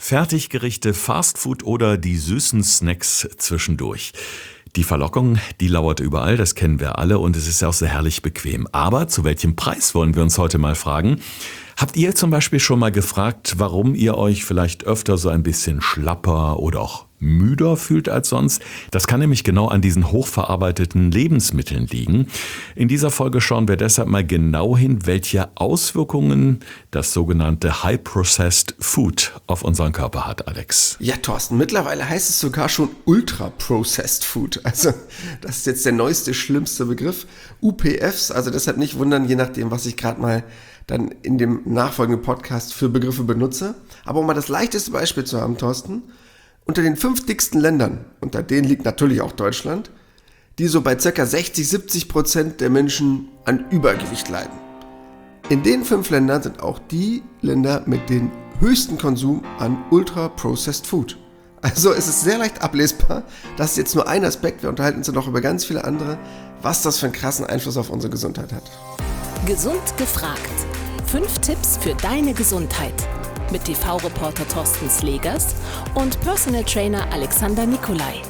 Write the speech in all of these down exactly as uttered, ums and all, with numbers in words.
Fertiggerichte, Fastfood oder die süßen Snacks zwischendurch. Die Verlockung, die lauert überall, das kennen wir alle und es ist ja auch sehr herrlich bequem. Aber zu welchem Preis wollen wir uns heute mal fragen? Habt ihr zum Beispiel schon mal gefragt, warum ihr euch vielleicht öfter so ein bisschen schlapper oder auch müder fühlt als sonst? Das kann nämlich genau an diesen hochverarbeiteten Lebensmitteln liegen. In dieser Folge schauen wir deshalb mal genau hin, welche Auswirkungen das sogenannte High-Processed Food auf unseren Körper hat, Alex. Ja, Thorsten, mittlerweile heißt es sogar schon Ultra-Processed Food. Also das ist jetzt der neueste, schlimmste Begriff. U P Fs, also deshalb nicht wundern, je nachdem, was ich gerade mal dann in dem nachfolgenden Podcast für Begriffe benutze. Aber um mal das leichteste Beispiel zu haben, Thorsten, unter den fünf dicksten Ländern, unter denen liegt natürlich auch Deutschland, die so bei ca. sechzig, siebzig Prozent der Menschen an Übergewicht leiden. In den fünf Ländern sind auch die Länder mit dem höchsten Konsum an Ultra-Processed Food. Also es ist sehr leicht ablesbar, das ist jetzt nur ein Aspekt, wir unterhalten uns ja noch über ganz viele andere, was das für einen krassen Einfluss auf unsere Gesundheit hat. Gesund gefragt. Fünf Tipps für deine Gesundheit. Mit T V-Reporter Thorsten Slegers und Personal Trainer Alexander Nikolai.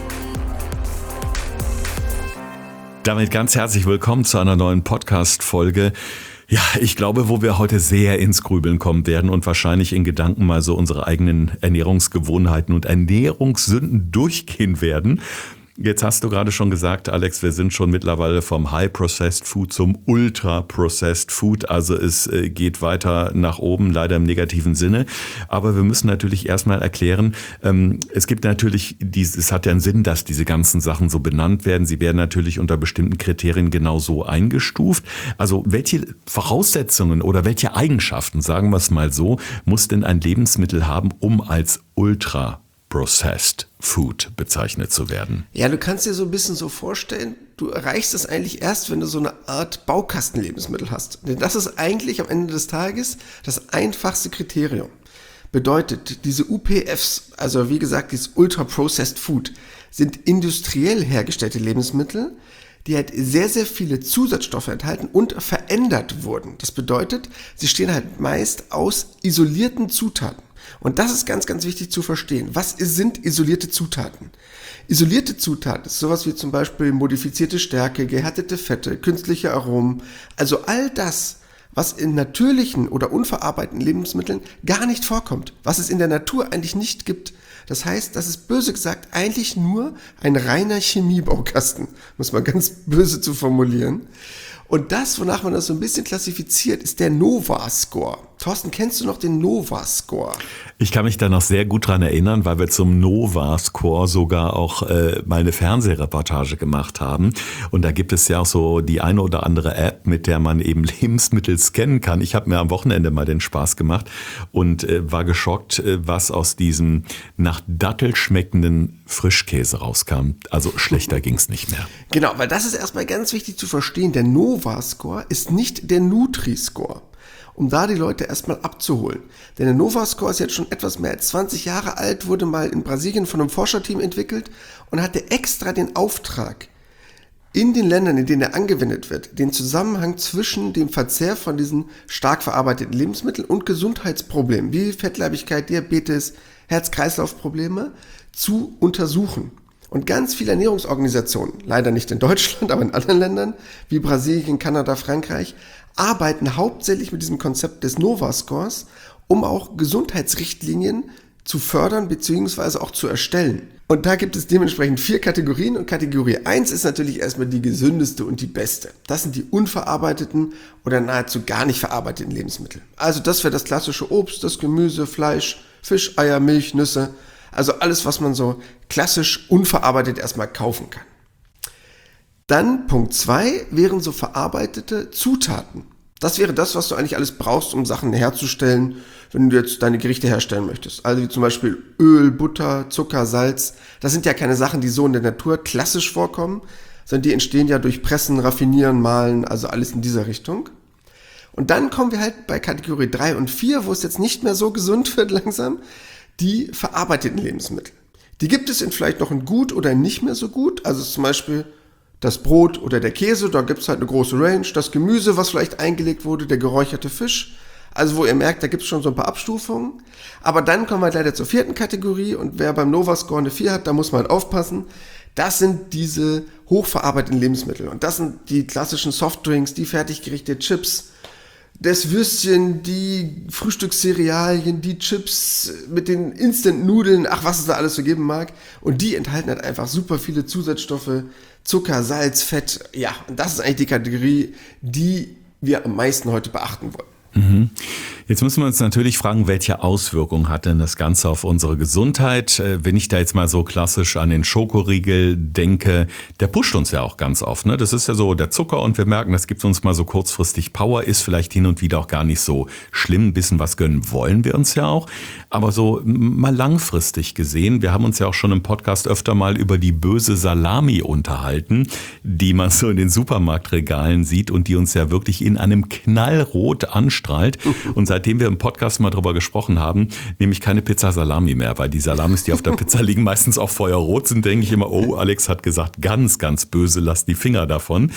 Damit ganz herzlich willkommen zu einer neuen Podcast-Folge. Ja, ich glaube, wo wir heute sehr ins Grübeln kommen werden und wahrscheinlich in Gedanken mal so unsere eigenen Ernährungsgewohnheiten und Ernährungssünden durchgehen werden. Jetzt hast du gerade schon gesagt, Alex, wir sind schon mittlerweile vom High-Processed Food zum Ultra-Processed Food. Also es geht weiter nach oben, leider im negativen Sinne. Aber wir müssen natürlich erstmal erklären, es gibt natürlich, es hat ja einen Sinn, dass diese ganzen Sachen so benannt werden. Sie werden natürlich unter bestimmten Kriterien genau so eingestuft. Also welche Voraussetzungen oder welche Eigenschaften, sagen wir es mal so, muss denn ein Lebensmittel haben, um als Ultra Processed Food bezeichnet zu werden? Ja, du kannst dir so ein bisschen so vorstellen, du erreichst es eigentlich erst, wenn du so eine Art Baukastenlebensmittel hast. Denn das ist eigentlich am Ende des Tages das einfachste Kriterium. Bedeutet, diese U P Fs, also wie gesagt, dieses Ultra-Processed Food, sind industriell hergestellte Lebensmittel, die halt sehr, sehr viele Zusatzstoffe enthalten und verändert wurden. Das bedeutet, sie stehen halt meist aus isolierten Zutaten. Und das ist ganz, ganz wichtig zu verstehen. Was sind isolierte Zutaten? Isolierte Zutaten ist sowas wie zum Beispiel modifizierte Stärke, gehärtete Fette, künstliche Aromen. Also all das, was in natürlichen oder unverarbeiteten Lebensmitteln gar nicht vorkommt. Was es in der Natur eigentlich nicht gibt. Das heißt, das ist böse gesagt eigentlich nur ein reiner Chemiebaukasten. Muss man ganz böse zu formulieren. Und das, wonach man das so ein bisschen klassifiziert, ist der Nova-Score. Thorsten, kennst du noch den Nova-Score? Ich kann mich da noch sehr gut dran erinnern, weil wir zum Nova-Score sogar auch äh, mal eine Fernsehreportage gemacht haben. Und da gibt es ja auch so die eine oder andere App, mit der man eben Lebensmittel scannen kann. Ich habe mir am Wochenende mal den Spaß gemacht und äh, war geschockt, äh, was aus diesem nach Dattel schmeckenden Frischkäse rauskam. Also schlechter ging's nicht mehr. Genau, weil das ist erstmal ganz wichtig zu verstehen. Der Nova-Score ist nicht der Nutri-Score. Um da die Leute erstmal abzuholen. Denn der Nova-Score ist jetzt schon etwas mehr als zwanzig Jahre alt, wurde mal in Brasilien von einem Forscherteam entwickelt und hatte extra den Auftrag, in den Ländern, in denen er angewendet wird, den Zusammenhang zwischen dem Verzehr von diesen stark verarbeiteten Lebensmitteln und Gesundheitsproblemen wie Fettleibigkeit, Diabetes, Herz-Kreislauf-Probleme zu untersuchen. Und ganz viele Ernährungsorganisationen, leider nicht in Deutschland, aber in anderen Ländern, wie Brasilien, Kanada, Frankreich, arbeiten hauptsächlich mit diesem Konzept des Nova-Scores, um auch Gesundheitsrichtlinien zu fördern bzw. auch zu erstellen. Und da gibt es dementsprechend vier Kategorien und Kategorie eins ist natürlich erstmal die gesündeste und die beste. Das sind die unverarbeiteten oder nahezu gar nicht verarbeiteten Lebensmittel. Also das wäre das klassische Obst, das Gemüse, Fleisch, Fisch, Eier, Milch, Nüsse. Also alles, was man so klassisch unverarbeitet erstmal kaufen kann. Dann Punkt zwei wären so verarbeitete Zutaten. Das wäre das, was du eigentlich alles brauchst, um Sachen herzustellen, wenn du jetzt deine Gerichte herstellen möchtest. Also wie zum Beispiel Öl, Butter, Zucker, Salz. Das sind ja keine Sachen, die so in der Natur klassisch vorkommen, sondern die entstehen ja durch Pressen, Raffinieren, Mahlen, also alles in dieser Richtung. Und dann kommen wir halt bei Kategorie drei und vier, wo es jetzt nicht mehr so gesund wird langsam, die verarbeiteten Lebensmittel. Die gibt es in vielleicht noch in gut oder nicht mehr so gut, also zum Beispiel das Brot oder der Käse, da gibt es halt eine große Range, das Gemüse, was vielleicht eingelegt wurde, der geräucherte Fisch, Also wo ihr merkt, da gibt es schon so ein paar Abstufungen. Aber dann kommen wir leider zur vierten Kategorie und wer beim Nova-Score eine vier hat, da muss man halt aufpassen. Das sind diese hochverarbeiteten Lebensmittel und das sind die klassischen Softdrinks, die fertiggerichtete Chips, das Würstchen, die Frühstückscerealien, die Chips mit den Instant-Nudeln, ach was es da alles so geben mag. Und die enthalten halt einfach super viele Zusatzstoffe, Zucker, Salz, Fett. Ja, und das ist eigentlich die Kategorie, die wir am meisten heute beachten wollen. Mhm. Jetzt müssen wir uns natürlich fragen, welche Auswirkungen hat denn das Ganze auf unsere Gesundheit? Wenn ich da jetzt mal so klassisch an den Schokoriegel denke, der pusht uns ja auch ganz oft. Ne? Das ist ja so der Zucker und wir merken, das gibt uns mal so kurzfristig Power, ist vielleicht hin und wieder auch gar nicht so schlimm. Ein bisschen was gönnen wollen wir uns ja auch. Aber so mal langfristig gesehen, wir haben uns ja auch schon im Podcast öfter mal über die böse Salami unterhalten, die man so in den Supermarktregalen sieht und die uns ja wirklich in einem Knallrot anstrahlt. Und seitdem wir im Podcast mal drüber gesprochen haben, nehme ich keine Pizza Salami mehr, weil die Salamis, die auf der Pizza liegen, meistens auch feuerrot sind, denke ich immer, oh, Alex hat gesagt, ganz, ganz böse, lass die Finger davon.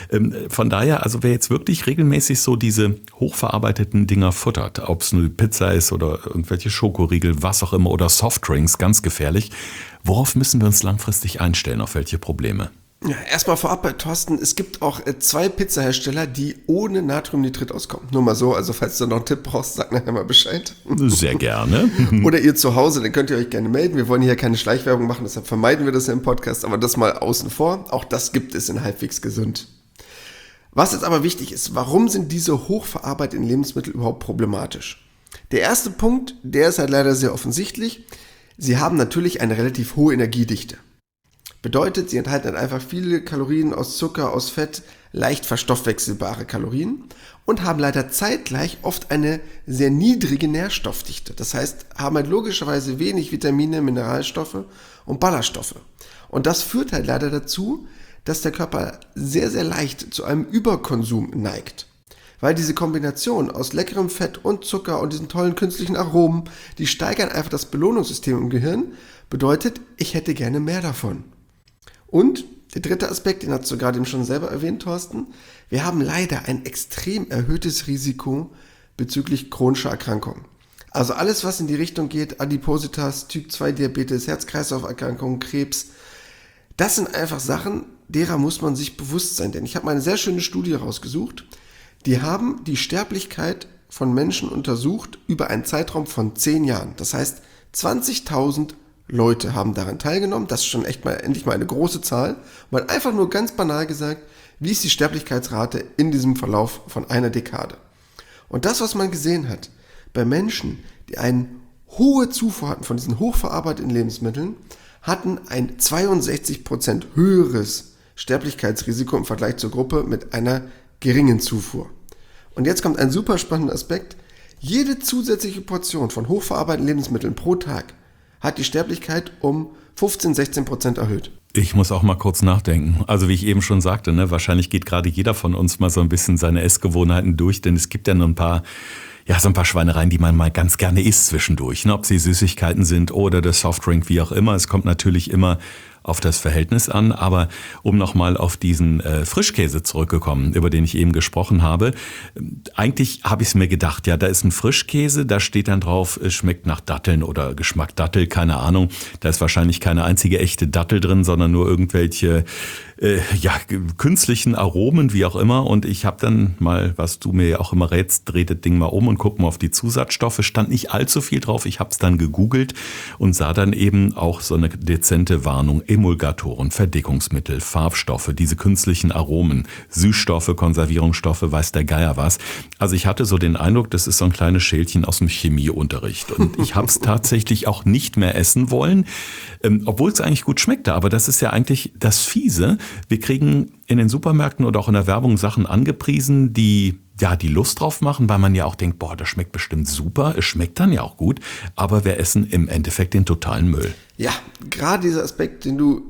Von daher, also wer jetzt wirklich regelmäßig so diese hochverarbeiteten Dinger futtert, ob es nur Pizza ist oder irgendwelche Schokoriegel, was auch immer, oder Softdrinks, ganz gefährlich, worauf müssen wir uns langfristig einstellen, auf welche Probleme? Ja, erstmal vorab bei Thorsten, es gibt auch äh, zwei Pizzahersteller, die ohne Natriumnitrit auskommen. Nur mal so, also falls du noch einen Tipp brauchst, sag nachher mal Bescheid. Sehr gerne. Oder ihr zu Hause, dann könnt ihr euch gerne melden. Wir wollen hier keine Schleichwerbung machen, deshalb vermeiden wir das ja im Podcast, aber das mal außen vor. Auch das gibt es in halbwegs gesund. Was jetzt aber wichtig ist, warum sind diese hochverarbeiteten Lebensmittel überhaupt problematisch? Der erste Punkt, der ist halt leider sehr offensichtlich. Sie haben natürlich eine relativ hohe Energiedichte. Bedeutet, sie enthalten halt einfach viele Kalorien aus Zucker, aus Fett, leicht verstoffwechselbare Kalorien und haben leider zeitgleich oft eine sehr niedrige Nährstoffdichte. Das heißt, haben halt logischerweise wenig Vitamine, Mineralstoffe und Ballaststoffe. Und das führt halt leider dazu, dass der Körper sehr, sehr leicht zu einem Überkonsum neigt. Weil diese Kombination aus leckerem Fett und Zucker und diesen tollen künstlichen Aromen, die steigern einfach das Belohnungssystem im Gehirn, bedeutet, ich hätte gerne mehr davon. Und der dritte Aspekt, den hast du gerade eben schon selber erwähnt, Thorsten, wir haben leider ein extrem erhöhtes Risiko bezüglich chronischer Erkrankungen. Also alles, was in die Richtung geht, Adipositas, Typ zwei Diabetes, Herz-Kreislauf-Erkrankungen, Krebs, das sind einfach Sachen, derer muss man sich bewusst sein. Denn ich habe mal eine sehr schöne Studie rausgesucht, die haben die Sterblichkeit von Menschen untersucht über einen Zeitraum von zehn Jahren. Das heißt, zwanzigtausend Leute haben daran teilgenommen, das ist schon echt mal endlich mal eine große Zahl. Man einfach nur ganz banal gesagt, wie ist die Sterblichkeitsrate in diesem Verlauf von einer Dekade. Und das, was man gesehen hat, bei Menschen, die eine hohe Zufuhr hatten von diesen hochverarbeiteten Lebensmitteln, hatten ein zweiundsechzig Prozent höheres Sterblichkeitsrisiko im Vergleich zur Gruppe mit einer geringen Zufuhr. Und jetzt kommt ein super spannender Aspekt. Jede zusätzliche Portion von hochverarbeiteten Lebensmitteln pro Tag hat die Sterblichkeit um fünfzehn, sechzehn Prozent erhöht. Ich muss auch mal kurz nachdenken. Also wie ich eben schon sagte, ne, wahrscheinlich geht gerade jeder von uns mal so ein bisschen seine Essgewohnheiten durch, denn es gibt ja nur ein paar, ja, so ein paar Schweinereien, die man mal ganz gerne isst zwischendurch, ne, ob sie Süßigkeiten sind oder der Softdrink, wie auch immer. Es kommt natürlich immer auf das Verhältnis an, aber um nochmal auf diesen äh, Frischkäse zurückgekommen, über den ich eben gesprochen habe, eigentlich habe ich es mir gedacht, ja, da ist ein Frischkäse, da steht dann drauf, es schmeckt nach Datteln oder Geschmack Dattel, keine Ahnung, da ist wahrscheinlich keine einzige echte Dattel drin, sondern nur irgendwelche äh, ja, künstlichen Aromen, wie auch immer, und ich habe dann mal, was du mir ja auch immer rätst, dreh das Ding mal um und guck mal auf die Zusatzstoffe, stand nicht allzu viel drauf, ich habe es dann gegoogelt und sah dann eben auch so eine dezente Warnung, Emulgatoren, Verdickungsmittel, Farbstoffe, diese künstlichen Aromen, Süßstoffe, Konservierungsstoffe, weiß der Geier was. Also ich hatte so den Eindruck, das ist so ein kleines Schälchen aus dem Chemieunterricht. Und ich habe es tatsächlich auch nicht mehr essen wollen, ähm, obwohl es eigentlich gut schmeckte. Aber das ist ja eigentlich das Fiese. Wir kriegen in den Supermärkten oder auch in der Werbung Sachen angepriesen, die ja, die Lust drauf machen, weil man ja auch denkt, boah, das schmeckt bestimmt super, es schmeckt dann ja auch gut, aber wir essen im Endeffekt den totalen Müll. Ja, gerade dieser Aspekt, den du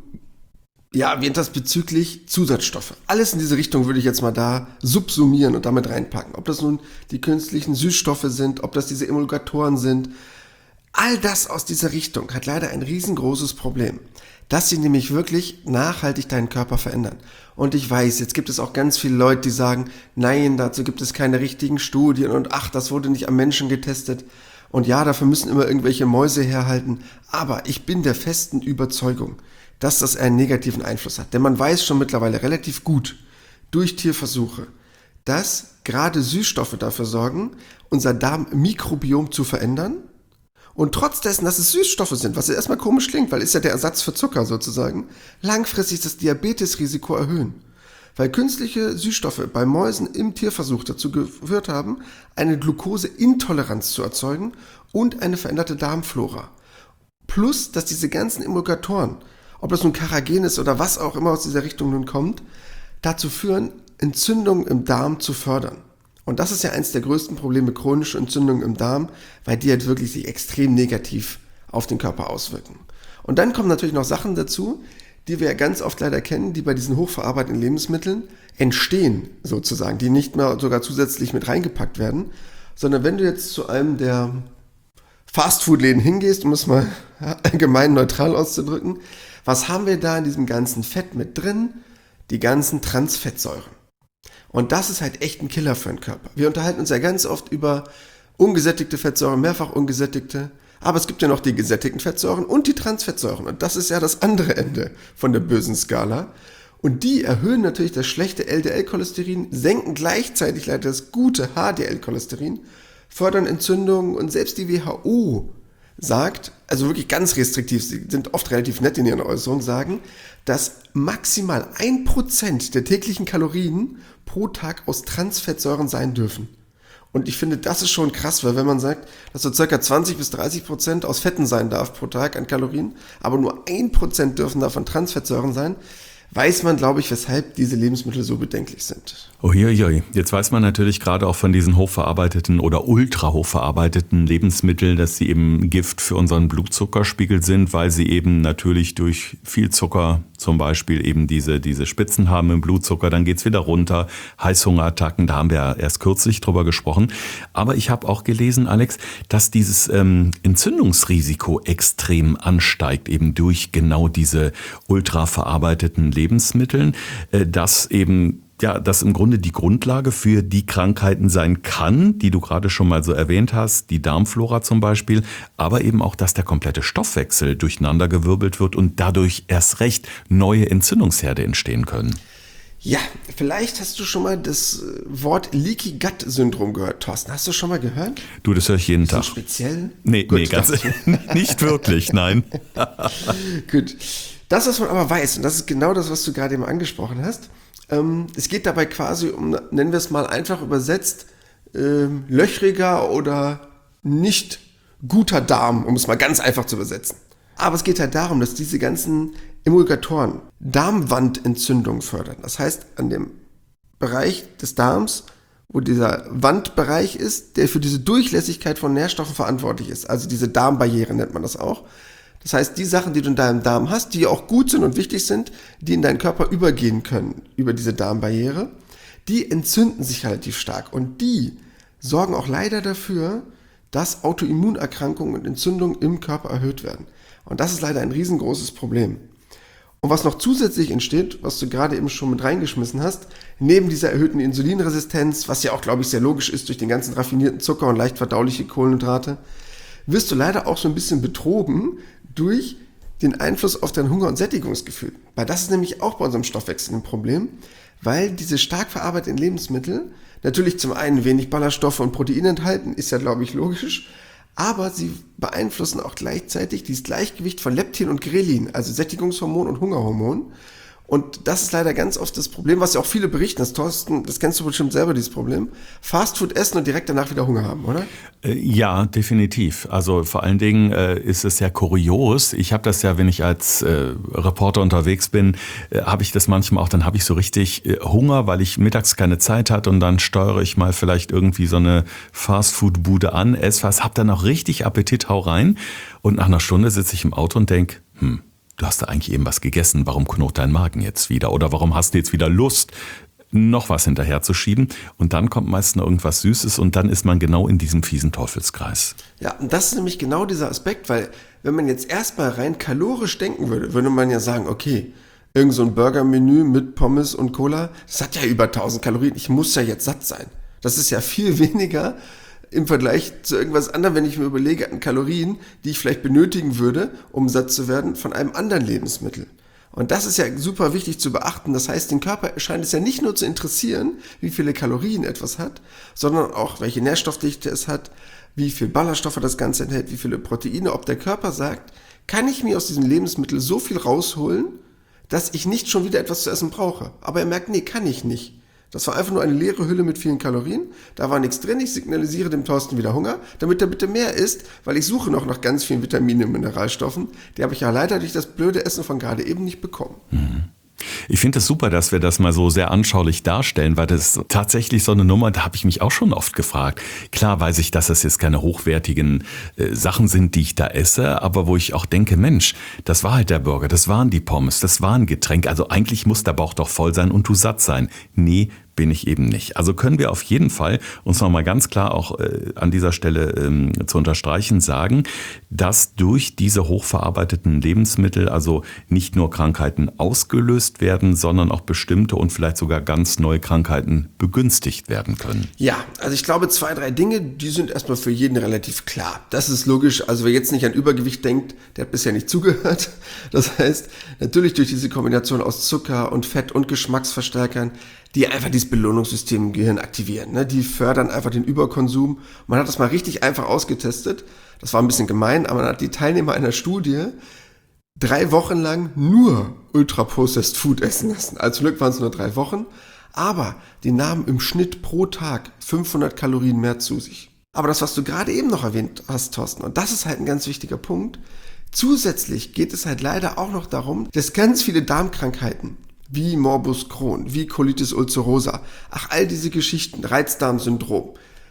ja erwähnt hast bezüglich Zusatzstoffe. Alles in diese Richtung würde ich jetzt mal da subsumieren und damit reinpacken. Ob das nun die künstlichen Süßstoffe sind, ob das diese Emulgatoren sind, All das aus dieser Richtung hat leider ein riesengroßes Problem, dass sie nämlich wirklich nachhaltig deinen Körper verändern. Und ich weiß, jetzt gibt es auch ganz viele Leute, die sagen, nein, dazu gibt es keine richtigen Studien und ach, das wurde nicht am Menschen getestet. Und ja, dafür müssen immer irgendwelche Mäuse herhalten. Aber ich bin der festen Überzeugung, dass das einen negativen Einfluss hat. Denn man weiß schon mittlerweile relativ gut durch Tierversuche, dass gerade Süßstoffe dafür sorgen, unser Darmmikrobiom zu verändern. Und trotz dessen, dass es Süßstoffe sind, was erstmal komisch klingt, weil ist ja der Ersatz für Zucker sozusagen, langfristig das Diabetesrisiko erhöhen. Weil künstliche Süßstoffe bei Mäusen im Tierversuch dazu geführt haben, eine Glukoseintoleranz zu erzeugen und eine veränderte Darmflora. Plus, dass diese ganzen Emulgatoren, ob das nun Carragen ist oder was auch immer aus dieser Richtung nun kommt, dazu führen, Entzündungen im Darm zu fördern. Und das ist ja eins der größten Probleme, chronische Entzündungen im Darm, weil die halt wirklich sich extrem negativ auf den Körper auswirken. Und dann kommen natürlich noch Sachen dazu, die wir ja ganz oft leider kennen, die bei diesen hochverarbeiteten Lebensmitteln entstehen, sozusagen, die nicht mehr sogar zusätzlich mit reingepackt werden, sondern wenn du jetzt zu einem der Fastfood-Läden hingehst, um es mal allgemein neutral auszudrücken, was haben wir da in diesem ganzen Fett mit drin? Die ganzen Transfettsäuren. Und das ist halt echt ein Killer für den Körper. Wir unterhalten uns ja ganz oft über ungesättigte Fettsäuren, mehrfach ungesättigte, aber es gibt ja noch die gesättigten Fettsäuren und die Transfettsäuren. Und das ist ja das andere Ende von der bösen Skala. Und die erhöhen natürlich das schlechte L D L-Cholesterin, senken gleichzeitig leider das gute H D L-Cholesterin, fördern Entzündungen und selbst die W H O sagt, also wirklich ganz restriktiv, sie sind oft relativ nett in ihren Äußerungen, sagen, dass maximal ein Prozent der täglichen Kalorien pro Tag aus Transfettsäuren sein dürfen. Und ich finde, das ist schon krass, weil wenn man sagt, dass so circa zwanzig bis dreißig Prozent aus Fetten sein darf pro Tag an Kalorien, aber nur ein Prozent dürfen davon Transfettsäuren sein, weiß man, glaube ich, weshalb diese Lebensmittel so bedenklich sind. Uiuiui. Jetzt weiß man natürlich gerade auch von diesen hochverarbeiteten oder ultra hochverarbeiteten Lebensmitteln, dass sie eben Gift für unseren Blutzuckerspiegel sind, weil sie eben natürlich durch viel Zucker zum Beispiel eben diese, diese Spitzen haben im Blutzucker, dann geht's wieder runter, Heißhungerattacken, da haben wir ja erst kürzlich drüber gesprochen. Aber ich habe auch gelesen, Alex, dass dieses ähm, Entzündungsrisiko extrem ansteigt, eben durch genau diese ultra verarbeiteten Lebensmitteln, äh, dass eben ja, das im Grunde die Grundlage für die Krankheiten sein kann, die du gerade schon mal so erwähnt hast, die Darmflora zum Beispiel, aber eben auch, dass der komplette Stoffwechsel durcheinandergewirbelt wird und dadurch erst recht neue Entzündungsherde entstehen können. Ja, vielleicht hast du schon mal das Wort Leaky Gut Syndrom gehört, Thorsten. Hast du schon mal gehört? Du, das höre ich jeden Tag. So speziell? Nee, Gut, nee, ganz nicht wirklich, nein. Gut. Das, was man aber weiß, und das ist genau das, was du gerade eben angesprochen hast, ähm, es geht dabei quasi um, nennen wir es mal einfach übersetzt, ähm, löchriger oder nicht guter Darm, um es mal ganz einfach zu übersetzen. Aber es geht halt darum, dass diese ganzen Emulgatoren Darmwandentzündung fördern. Das heißt, an dem Bereich des Darms, wo dieser Wandbereich ist, der für diese Durchlässigkeit von Nährstoffen verantwortlich ist. Also diese Darmbarriere nennt man das auch. Das heißt, die Sachen, die du in deinem Darm hast, die auch gut sind und wichtig sind, die in deinen Körper übergehen können über diese Darmbarriere, die entzünden sich relativ stark. Und die sorgen auch leider dafür, dass Autoimmunerkrankungen und Entzündungen im Körper erhöht werden. Und das ist leider ein riesengroßes Problem. Und was noch zusätzlich entsteht, was du gerade eben schon mit reingeschmissen hast, neben dieser erhöhten Insulinresistenz, was ja auch, glaube ich, sehr logisch ist durch den ganzen raffinierten Zucker und leicht verdauliche Kohlenhydrate, wirst du leider auch so ein bisschen betrogen durch den Einfluss auf dein Hunger- und Sättigungsgefühl. Weil das ist nämlich auch bei unserem Stoffwechsel ein Problem, weil diese stark verarbeiteten Lebensmittel natürlich zum einen wenig Ballaststoffe und Proteine enthalten, ist ja, glaube ich, logisch, aber sie beeinflussen auch gleichzeitig dieses Gleichgewicht von Leptin und Grelin, also Sättigungshormon und Hungerhormon. Und das ist leider ganz oft das Problem, was ja auch viele berichten, das Thorsten, das kennst du bestimmt selber, dieses Problem, Fastfood essen und direkt danach wieder Hunger haben, oder? Ja, definitiv. Also vor allen Dingen äh, ist es ja kurios. Ich habe das ja, wenn ich als äh, Reporter unterwegs bin, äh, habe ich das manchmal auch, dann habe ich so richtig äh, Hunger, weil ich mittags keine Zeit hatte und dann steuere ich mal vielleicht irgendwie so eine Fastfood-Bude an, esse was, hab dann auch richtig Appetit, hau rein und nach einer Stunde sitze ich im Auto und denk, hm, du hast da eigentlich eben was gegessen, warum knurrt dein Magen jetzt wieder? Oder warum hast du jetzt wieder Lust, noch was hinterher zu schieben und dann kommt meist noch irgendwas Süßes und dann ist man genau in diesem fiesen Teufelskreis. Ja, und das ist nämlich genau dieser Aspekt, weil wenn man jetzt erstmal rein kalorisch denken würde, würde man ja sagen, okay, irgend so ein Burger-Menü mit Pommes und Cola, das hat ja über tausend Kalorien, ich muss ja jetzt satt sein. Das ist ja viel weniger im Vergleich zu irgendwas anderem, wenn ich mir überlege an Kalorien, die ich vielleicht benötigen würde, um satt zu werden von einem anderen Lebensmittel. Und das ist ja super wichtig zu beachten. Das heißt, den Körper scheint es ja nicht nur zu interessieren, wie viele Kalorien etwas hat, sondern auch, welche Nährstoffdichte es hat, wie viel Ballaststoffe das Ganze enthält, wie viele Proteine, ob der Körper sagt, kann ich mir aus diesem Lebensmittel so viel rausholen, dass ich nicht schon wieder etwas zu essen brauche. Aber er merkt, nee, kann ich nicht. Das war einfach nur eine leere Hülle mit vielen Kalorien. Da war nichts drin. Ich signalisiere dem Thorsten wieder Hunger, damit er bitte mehr isst, weil ich suche noch nach ganz vielen Vitaminen und Mineralstoffen. Die habe ich ja leider durch das blöde Essen von gerade eben nicht bekommen. Mhm. Ich finde es super, dass wir das mal so sehr anschaulich darstellen, weil das ist tatsächlich so eine Nummer, da habe ich mich auch schon oft gefragt. Klar weiß ich, dass das jetzt keine hochwertigen äh, Sachen sind, die ich da esse, aber wo ich auch denke, Mensch, das war halt der Burger, das waren die Pommes, das war ein Getränk. Also eigentlich muss der Bauch doch voll sein und du satt sein. Nee, bin ich eben nicht. Also können wir auf jeden Fall uns nochmal ganz klar auch äh, an dieser Stelle ähm, zu unterstreichen sagen, dass durch diese hochverarbeiteten Lebensmittel also nicht nur Krankheiten ausgelöst werden, sondern auch bestimmte und vielleicht sogar ganz neue Krankheiten begünstigt werden können. Ja, also ich glaube zwei, drei Dinge, die sind erstmal für jeden relativ klar. Das ist logisch. Also wer jetzt nicht an Übergewicht denkt, der hat bisher nicht zugehört. Das heißt, natürlich durch diese Kombination aus Zucker und Fett und Geschmacksverstärkern, die einfach dieses Belohnungssystem im Gehirn aktivieren. Ne? Die fördern einfach den Überkonsum. Man hat das mal richtig einfach ausgetestet. Das war ein bisschen gemein, aber man hat die Teilnehmer einer Studie drei Wochen lang nur Ultra-Processed Food essen lassen. Als Glück waren es nur drei Wochen, aber die nahmen im Schnitt pro Tag fünfhundert Kalorien mehr zu sich. Aber das, was du gerade eben noch erwähnt hast, Thorsten, und das ist halt ein ganz wichtiger Punkt, zusätzlich geht es halt leider auch noch darum, dass ganz viele Darmkrankheiten wie Morbus Crohn, wie Colitis ulcerosa, ach all diese Geschichten, Reizdarmsyndrom,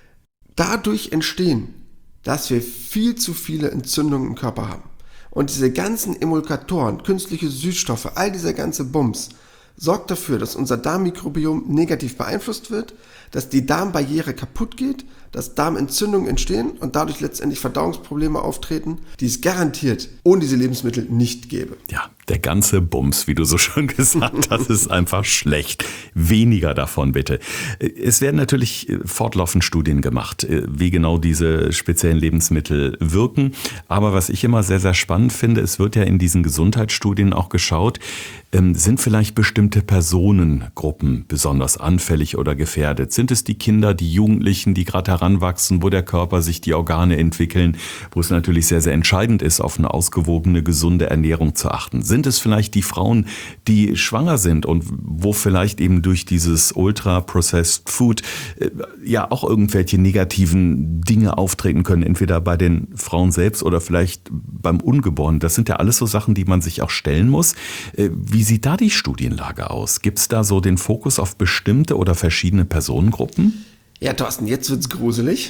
dadurch entstehen, dass wir viel zu viele Entzündungen im Körper haben. Und diese ganzen Emulgatoren, künstliche Süßstoffe, all dieser ganze Bums, sorgt dafür, dass unser Darmmikrobiom negativ beeinflusst wird, dass die Darmbarriere kaputt geht, dass Darmentzündungen entstehen und dadurch letztendlich Verdauungsprobleme auftreten, die es garantiert ohne diese Lebensmittel nicht gäbe. Ja, der ganze Bums, wie du so schön gesagt hast, ist einfach schlecht. Weniger davon bitte. Es werden natürlich fortlaufend Studien gemacht, wie genau diese speziellen Lebensmittel wirken. Aber was ich immer sehr, sehr spannend finde, es wird ja in diesen Gesundheitsstudien auch geschaut, sind vielleicht bestimmte Personengruppen besonders anfällig oder gefährdet? Sind es die Kinder, die Jugendlichen, die gerade heranwachsen, wo der Körper sich die Organe entwickeln, wo es natürlich sehr, sehr entscheidend ist, auf eine ausgewogene, gesunde Ernährung zu achten? Sind es vielleicht die Frauen, die schwanger sind und wo vielleicht eben durch dieses Ultra-Processed Food äh, ja auch irgendwelche negativen Dinge auftreten können, entweder bei den Frauen selbst oder vielleicht beim Ungeborenen? Das sind ja alles so Sachen, die man sich auch stellen muss. Äh, wie sieht da die Studienlage aus? Gibt es da so den Fokus auf bestimmte oder verschiedene Personengruppen? Ja, Thorsten, jetzt wird's gruselig.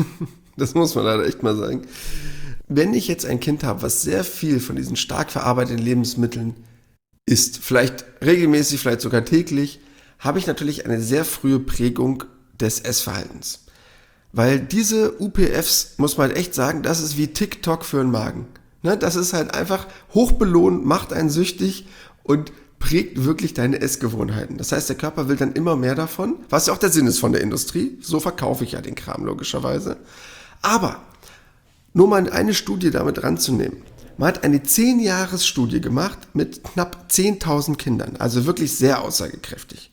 Das muss man leider echt mal sagen. Wenn ich jetzt ein Kind habe, was sehr viel von diesen stark verarbeiteten Lebensmitteln isst, vielleicht regelmäßig, vielleicht sogar täglich, habe ich natürlich eine sehr frühe Prägung des Essverhaltens. Weil diese U P Fs, muss man halt echt sagen, das ist wie TikTok für den Magen. Ne, das ist halt einfach hochbelohnt, macht einen süchtig und prägt wirklich deine Essgewohnheiten. Das heißt, der Körper will dann immer mehr davon, was ja auch der Sinn ist von der Industrie. So verkaufe ich ja den Kram logischerweise. Aber nur mal eine Studie damit ranzunehmen. Man hat eine zehn-Jahres-Studie gemacht mit knapp zehntausend Kindern, also wirklich sehr aussagekräftig.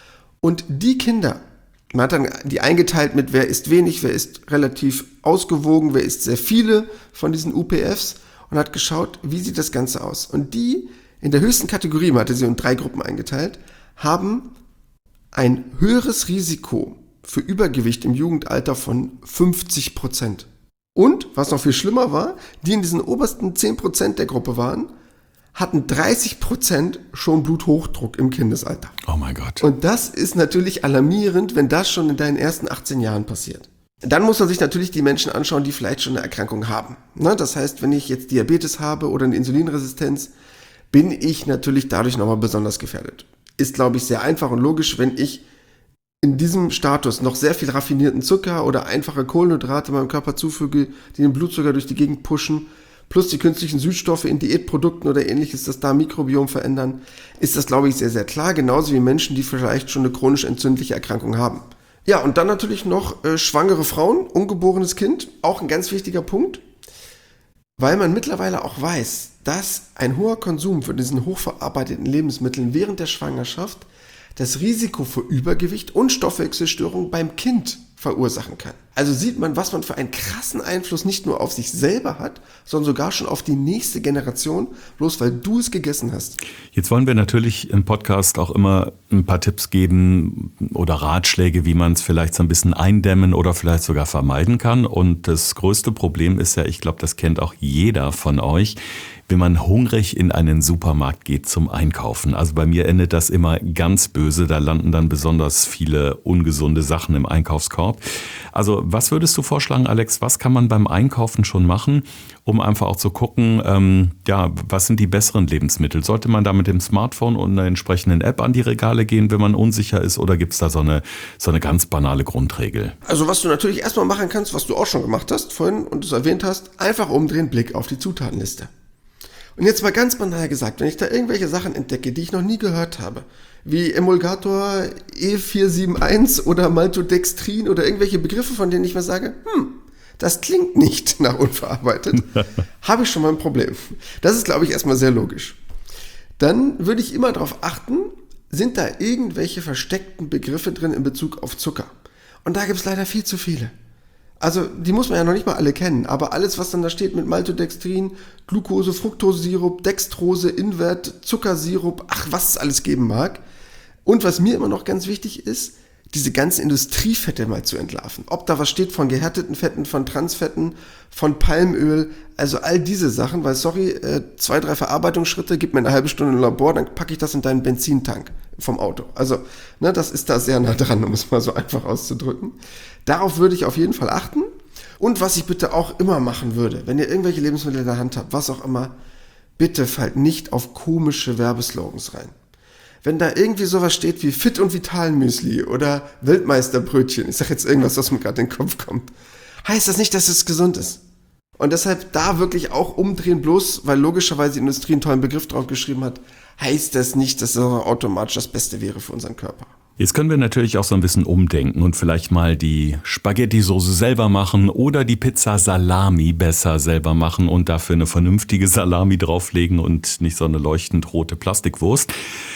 Und die Kinder, man hat dann die eingeteilt mit, wer isst wenig, wer isst relativ ausgewogen, wer isst sehr viele von diesen U P Fs und hat geschaut, wie sieht das Ganze aus. Und die in der höchsten Kategorie, man hatte sie in drei Gruppen eingeteilt, haben ein höheres Risiko für Übergewicht im Jugendalter von fünfzig Prozent. Und, was noch viel schlimmer war, die in diesen obersten zehn Prozent der Gruppe waren, hatten dreißig Prozent schon Bluthochdruck im Kindesalter. Oh mein Gott. Und das ist natürlich alarmierend, wenn das schon in deinen ersten achtzehn Jahren passiert. Dann muss man sich natürlich die Menschen anschauen, die vielleicht schon eine Erkrankung haben. Das heißt, wenn ich jetzt Diabetes habe oder eine Insulinresistenz, bin ich natürlich dadurch nochmal besonders gefährdet. Ist, glaube ich, sehr einfach und logisch, wenn ich in diesem Status noch sehr viel raffinierten Zucker oder einfache Kohlenhydrate meinem Körper zufüge, die den Blutzucker durch die Gegend pushen, plus die künstlichen Süßstoffe in Diätprodukten oder ähnliches, das Darmmikrobiom verändern, ist das, glaube ich, sehr, sehr klar. Genauso wie Menschen, die vielleicht schon eine chronisch entzündliche Erkrankung haben. Ja, und dann natürlich noch äh, schwangere Frauen, ungeborenes Kind, auch ein ganz wichtiger Punkt, weil man mittlerweile auch weiß, dass ein hoher Konsum von diesen hochverarbeiteten Lebensmitteln während der Schwangerschaft das Risiko für Übergewicht und Stoffwechselstörungen beim Kind verursachen kann. Also sieht man, was man für einen krassen Einfluss nicht nur auf sich selber hat, sondern sogar schon auf die nächste Generation, bloß weil du es gegessen hast. Jetzt wollen wir natürlich im Podcast auch immer ein paar Tipps geben oder Ratschläge, wie man es vielleicht so ein bisschen eindämmen oder vielleicht sogar vermeiden kann. Und das größte Problem ist ja, ich glaube, das kennt auch jeder von euch, wenn man hungrig in einen Supermarkt geht zum Einkaufen. Also bei mir endet das immer ganz böse. Da landen dann besonders viele ungesunde Sachen im Einkaufskorb. Also was würdest du vorschlagen, Alex? Was kann man beim Einkaufen schon machen, um einfach auch zu gucken, ähm, ja, was sind die besseren Lebensmittel? Sollte man da mit dem Smartphone und einer entsprechenden App an die Regale gehen, wenn man unsicher ist? Oder gibt es da so eine, so eine ganz banale Grundregel? Also was du natürlich erstmal machen kannst, was du auch schon gemacht hast vorhin und es erwähnt hast, einfach umdrehen, Blick auf die Zutatenliste. Und jetzt mal ganz banal gesagt, wenn ich da irgendwelche Sachen entdecke, die ich noch nie gehört habe, wie Emulgator E vier sieben eins oder Maltodextrin oder irgendwelche Begriffe, von denen ich mir sage, hm, das klingt nicht nach unverarbeitet, habe ich schon mal ein Problem. Das ist, glaube ich, erstmal sehr logisch. Dann würde ich immer darauf achten, sind da irgendwelche versteckten Begriffe drin in Bezug auf Zucker. Und da gibt es leider viel zu viele. Also die muss man ja noch nicht mal alle kennen, aber alles, was dann da steht mit Maltodextrin, Glucose, Fructosesirup, Dextrose, Invert, Zuckersirup, ach, was es alles geben mag. Und was mir immer noch ganz wichtig ist, diese ganzen Industriefette mal zu entlarven. Ob da was steht von gehärteten Fetten, von Transfetten, von Palmöl, also all diese Sachen, weil sorry, äh, zwei, drei Verarbeitungsschritte, gib mir eine halbe Stunde im Labor, dann packe ich das in deinen Benzintank vom Auto. Also, ne, das ist da sehr nah dran, um es mal so einfach auszudrücken. Darauf würde ich auf jeden Fall achten. Und was ich bitte auch immer machen würde, wenn ihr irgendwelche Lebensmittel in der Hand habt, was auch immer, bitte fallt nicht auf komische Werbeslogans rein. Wenn da irgendwie sowas steht wie Fit und Vital Müsli oder Weltmeisterbrötchen, ich sag jetzt irgendwas, was mir gerade in den Kopf kommt, heißt das nicht, dass es gesund ist. Und deshalb da wirklich auch umdrehen, bloß weil logischerweise die Industrie einen tollen Begriff drauf geschrieben hat, heißt das nicht, dass das automatisch das Beste wäre für unseren Körper. Jetzt können wir natürlich auch so ein bisschen umdenken und vielleicht mal die Spaghetti-Soße selber machen oder die Pizza Salami besser selber machen und dafür eine vernünftige Salami drauflegen und nicht so eine leuchtend rote Plastikwurst.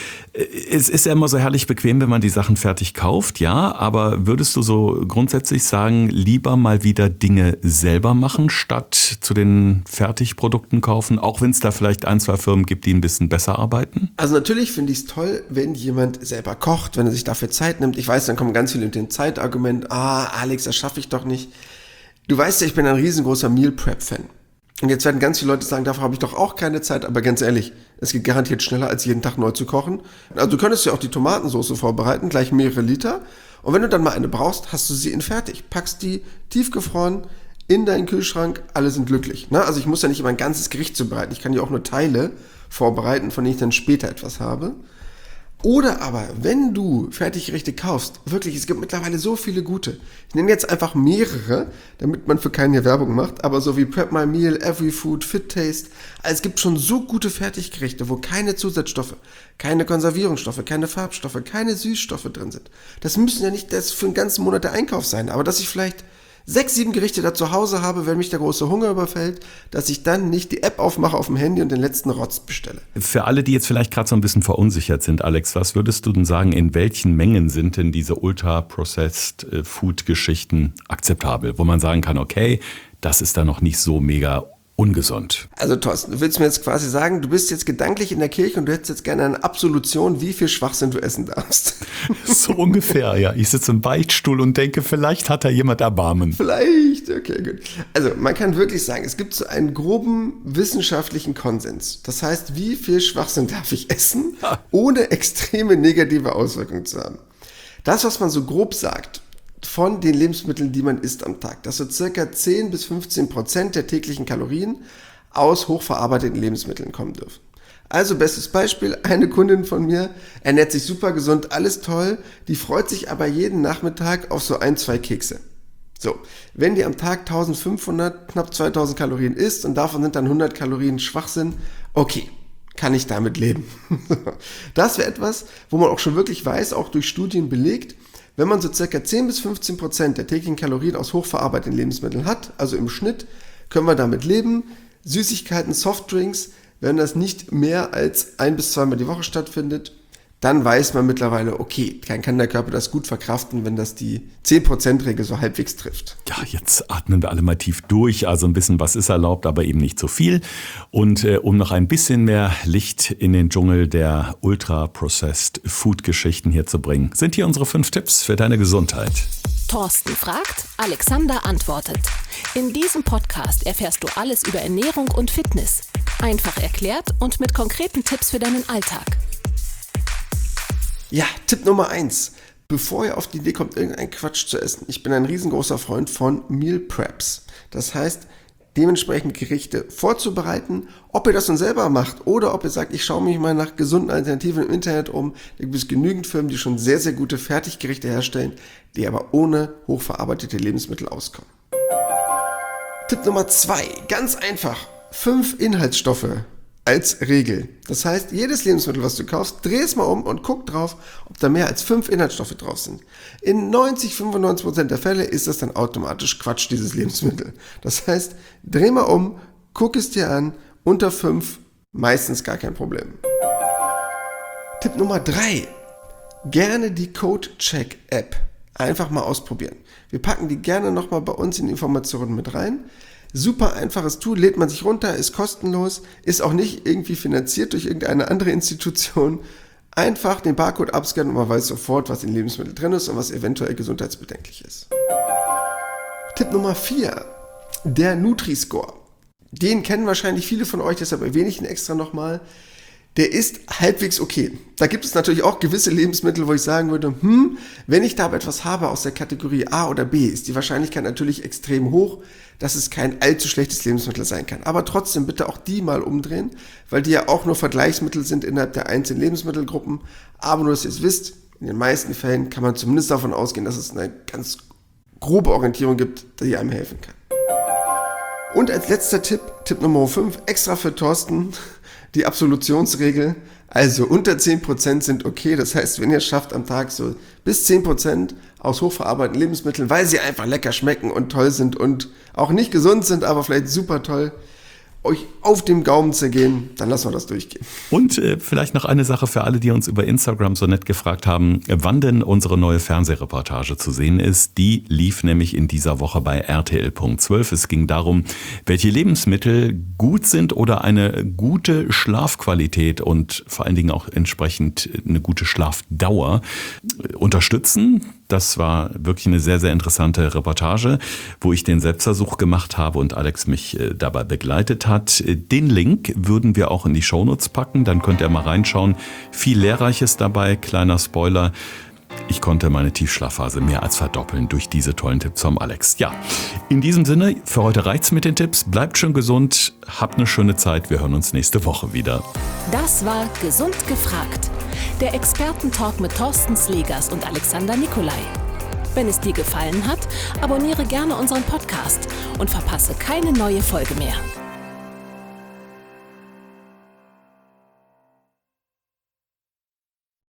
Es ist ja immer so herrlich bequem, wenn man die Sachen fertig kauft, ja, aber würdest du so grundsätzlich sagen, lieber mal wieder Dinge selber machen, statt zu den Fertigprodukten kaufen, auch wenn es da vielleicht ein, zwei Firmen gibt, die ein bisschen besser arbeiten? Also natürlich finde ich es toll, wenn jemand selber kocht, wenn er sich dafür Zeit nimmt. Ich weiß, dann kommen ganz viele mit dem Zeitargument, ah, Alex, das schaffe ich doch nicht. Du weißt ja, ich bin ein riesengroßer Meal Prep-Fan. Und jetzt werden ganz viele Leute sagen, dafür habe ich doch auch keine Zeit, aber ganz ehrlich, es geht garantiert schneller, als jeden Tag neu zu kochen. Also du könntest ja auch die Tomatensauce vorbereiten, gleich mehrere Liter. Und wenn du dann mal eine brauchst, hast du sie in fertig. Packst die tiefgefroren in deinen Kühlschrank, alle sind glücklich. Ne? Also ich muss ja nicht immer ein ganzes Gericht zubereiten, ich kann ja auch nur Teile vorbereiten, von denen ich dann später etwas habe. Oder aber, wenn du Fertiggerichte kaufst, wirklich, es gibt mittlerweile so viele gute. Ich nenne jetzt einfach mehrere, damit man für keinen hier Werbung macht, aber so wie Prep My Meal, Every Food, Fit Taste. Also es gibt schon so gute Fertiggerichte, wo keine Zusatzstoffe, keine Konservierungsstoffe, keine Farbstoffe, keine Süßstoffe drin sind. Das müssen ja nicht das für einen ganzen Monat der Einkauf sein, aber dass ich vielleicht sechs, sieben Gerichte da zu Hause habe, wenn mich der große Hunger überfällt, dass ich dann nicht die App aufmache auf dem Handy und den letzten Rotz bestelle. Für alle, die jetzt vielleicht gerade so ein bisschen verunsichert sind, Alex, was würdest du denn sagen, in welchen Mengen sind denn diese Ultra-Processed-Food-Geschichten akzeptabel, wo man sagen kann, okay, das ist da noch nicht so mega ungesund? Also Thorsten, du willst mir jetzt quasi sagen, du bist jetzt gedanklich in der Kirche und du hättest jetzt gerne eine Absolution, wie viel Schwachsinn du essen darfst. So ungefähr, ja. Ich sitze im Beichtstuhl und denke, vielleicht hat da jemand Erbarmen. Vielleicht, okay, gut. Also man kann wirklich sagen, es gibt so einen groben wissenschaftlichen Konsens. Das heißt, wie viel Schwachsinn darf ich essen, ohne extreme negative Auswirkungen zu haben? Das, was man so grob sagt, von den Lebensmitteln, die man isst am Tag, dass so circa zehn bis fünfzehn Prozent der täglichen Kalorien aus hochverarbeiteten Lebensmitteln kommen dürfen. Also bestes Beispiel, eine Kundin von mir ernährt sich super gesund, alles toll, die freut sich aber jeden Nachmittag auf so ein, zwei Kekse. So, wenn die am Tag eintausendfünfhundert, knapp zweitausend Kalorien isst und davon sind dann hundert Kalorien Schwachsinn, okay, kann ich damit leben. Das wäre etwas, wo man auch schon wirklich weiß, auch durch Studien belegt, wenn man so circa zehn bis fünfzehn Prozent der täglichen Kalorien aus hochverarbeiteten Lebensmitteln hat, also im Schnitt, können wir damit leben. Süßigkeiten, Softdrinks, wenn das nicht mehr als ein bis zweimal die Woche stattfindet, dann weiß man mittlerweile, okay, dann kann der Körper das gut verkraften, wenn das die zehn Prozent Regel so halbwegs trifft. Ja, jetzt atmen wir alle mal tief durch. Also ein bisschen was ist erlaubt, aber eben nicht zu viel. Und äh, um noch ein bisschen mehr Licht in den Dschungel der Ultra-Processed-Food-Geschichten hier zu bringen, sind hier unsere fünf Tipps für deine Gesundheit. Thorsten fragt, Alexander antwortet. In diesem Podcast erfährst du alles über Ernährung und Fitness. Einfach erklärt und mit konkreten Tipps für deinen Alltag. Ja, Tipp Nummer eins. Bevor ihr auf die Idee kommt, irgendeinen Quatsch zu essen, ich bin ein riesengroßer Freund von Meal Preps. Das heißt, dementsprechend Gerichte vorzubereiten, ob ihr das nun selber macht oder ob ihr sagt, ich schaue mich mal nach gesunden Alternativen im Internet um. Da gibt es genügend Firmen, die schon sehr, sehr gute Fertiggerichte herstellen, die aber ohne hochverarbeitete Lebensmittel auskommen. Tipp Nummer zwei, ganz einfach, fünf Inhaltsstoffe als Regel. Das heißt, jedes Lebensmittel, was du kaufst, dreh es mal um und guck drauf, ob da mehr als fünf Inhaltsstoffe drauf sind. In neunzig, fünfundneunzig Prozent der Fälle ist das dann automatisch Quatsch, dieses Lebensmittel. Das heißt, dreh mal um, guck es dir an, unter fünf, meistens gar kein Problem. Tipp Nummer drei. Gerne die Code-Check-App einfach mal ausprobieren. Wir packen die gerne nochmal bei uns in die Informationen mit rein. Super einfaches Tool, lädt man sich runter, ist kostenlos, ist auch nicht irgendwie finanziert durch irgendeine andere Institution. Einfach den Barcode abscannen und man weiß sofort, was in Lebensmitteln drin ist und was eventuell gesundheitsbedenklich ist. Tipp Nummer vier, der Nutri-Score. Den kennen wahrscheinlich viele von euch, deshalb erwähne ich ihn extra nochmal. Der ist halbwegs okay. Da gibt es natürlich auch gewisse Lebensmittel, wo ich sagen würde, hm, wenn ich da aber etwas habe aus der Kategorie A oder B, ist die Wahrscheinlichkeit natürlich extrem hoch, dass es kein allzu schlechtes Lebensmittel sein kann. Aber trotzdem bitte auch die mal umdrehen, weil die ja auch nur Vergleichsmittel sind innerhalb der einzelnen Lebensmittelgruppen. Aber nur, dass ihr es wisst, in den meisten Fällen kann man zumindest davon ausgehen, dass es eine ganz grobe Orientierung gibt, die einem helfen kann. Und als letzter Tipp, Tipp Nummer fünf, extra für Thorsten, die Absolutionsregel. Also unter zehn Prozent sind okay, das heißt, wenn ihr es schafft am Tag so bis zehn Prozent aus hochverarbeiteten Lebensmitteln, weil sie einfach lecker schmecken und toll sind und auch nicht gesund sind, aber vielleicht super toll, euch auf dem Gaumen zergehen, dann lassen wir das durchgehen. Und äh, vielleicht noch eine Sache für alle, die uns über Instagram so nett gefragt haben, wann denn unsere neue Fernsehreportage zu sehen ist. Die lief nämlich in dieser Woche bei R T L Punkt zwölf. Es ging darum, welche Lebensmittel gut sind oder eine gute Schlafqualität und vor allen Dingen auch entsprechend eine gute Schlafdauer unterstützen. Das war wirklich eine sehr, sehr interessante Reportage, wo ich den Selbstversuch gemacht habe und Alex mich äh, dabei begleitet hat. Den Link würden wir auch in die Shownotes packen, dann könnt ihr mal reinschauen. Viel Lehrreiches dabei, kleiner Spoiler. Ich konnte meine Tiefschlafphase mehr als verdoppeln durch diese tollen Tipps vom Alex. Ja, in diesem Sinne, für heute reicht's mit den Tipps. Bleibt schön gesund, habt eine schöne Zeit. Wir hören uns nächste Woche wieder. Das war Gesund gefragt. Der Expertentalk mit Thorsten Slegers und Alexander Nikolai. Wenn es dir gefallen hat, abonniere gerne unseren Podcast und verpasse keine neue Folge mehr.